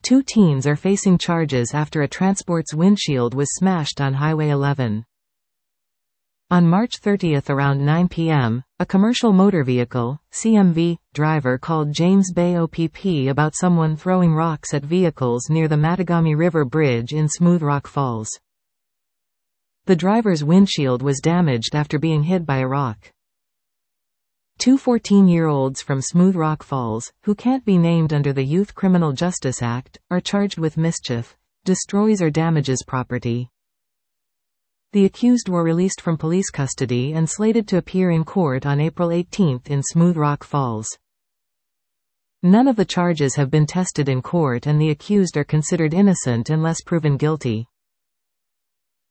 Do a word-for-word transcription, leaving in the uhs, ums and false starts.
Two teens are facing charges after a transport's windshield was smashed on Highway eleven. On March thirtieth around nine p m, a commercial motor vehicle, C M V, driver called James Bay O P P about someone throwing rocks at vehicles near the Mattagami River Bridge in Smooth Rock Falls. The driver's windshield was damaged after being hit by a rock. Two fourteen-year-olds from Smooth Rock Falls, who can't be named under the Youth Criminal Justice Act, are charged with mischief, destroys or damages property. The accused were released from police custody and slated to appear in court on April eighteenth in Smooth Rock Falls. None of the charges have been tested in court and the accused are considered innocent unless proven guilty.